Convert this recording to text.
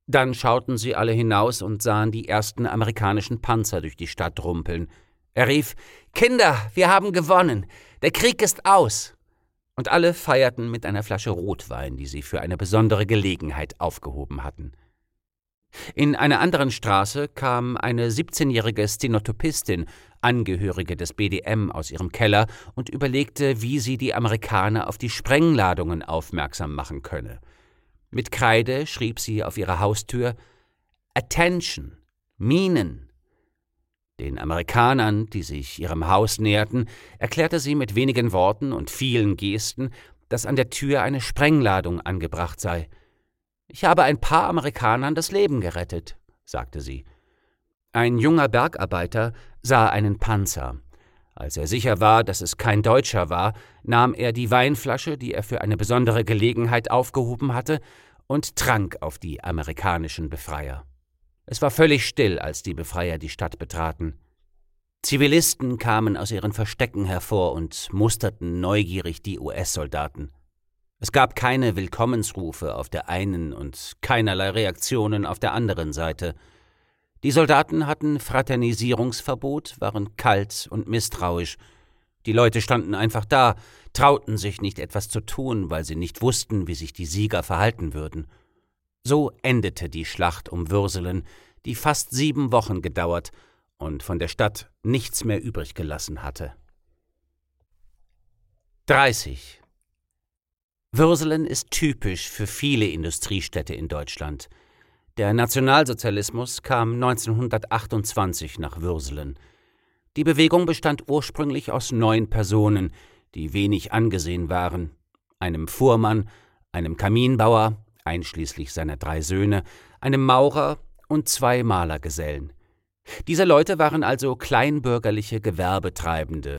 Dann schauten sie alle hinaus und sahen die ersten amerikanischen Panzer durch die Stadt rumpeln. Er rief: »Kinder, wir haben gewonnen! Der Krieg ist aus!« Und alle feierten mit einer Flasche Rotwein, die sie für eine besondere Gelegenheit aufgehoben hatten. In einer anderen Straße kam eine 17-jährige Stenotypistin, Angehörige des BDM, aus ihrem Keller und überlegte, wie sie die Amerikaner auf die Sprengladungen aufmerksam machen könne. Mit Kreide schrieb sie auf ihrer Haustür: »Attention! Minen!« Den Amerikanern, die sich ihrem Haus näherten, erklärte sie mit wenigen Worten und vielen Gesten, dass an der Tür eine Sprengladung angebracht sei. »Ich habe ein paar Amerikanern das Leben gerettet«, sagte sie. Ein junger Bergarbeiter sah einen Panzer. Als er sicher war, dass es kein Deutscher war, nahm er die Weinflasche, die er für eine besondere Gelegenheit aufgehoben hatte, und trank auf die amerikanischen Befreier. Es war völlig still, als die Befreier die Stadt betraten. Zivilisten kamen aus ihren Verstecken hervor und musterten neugierig die US-Soldaten. Es gab keine Willkommensrufe auf der einen und keinerlei Reaktionen auf der anderen Seite. Die Soldaten hatten Fraternisierungsverbot, waren kalt und misstrauisch. Die Leute standen einfach da, trauten sich nicht etwas zu tun, weil sie nicht wussten, wie sich die Sieger verhalten würden. So endete die Schlacht um Würselen, die fast 7 Wochen gedauert und von der Stadt nichts mehr übrig gelassen hatte. 30. Würselen ist typisch für viele Industriestädte in Deutschland. Der Nationalsozialismus kam 1928 nach Würselen. Die Bewegung bestand ursprünglich aus 9 Personen, die wenig angesehen waren: einem Fuhrmann, einem Kaminbauer, einschließlich seiner 3 Söhne, einem Maurer und 2 Malergesellen. Diese Leute waren also kleinbürgerliche Gewerbetreibende,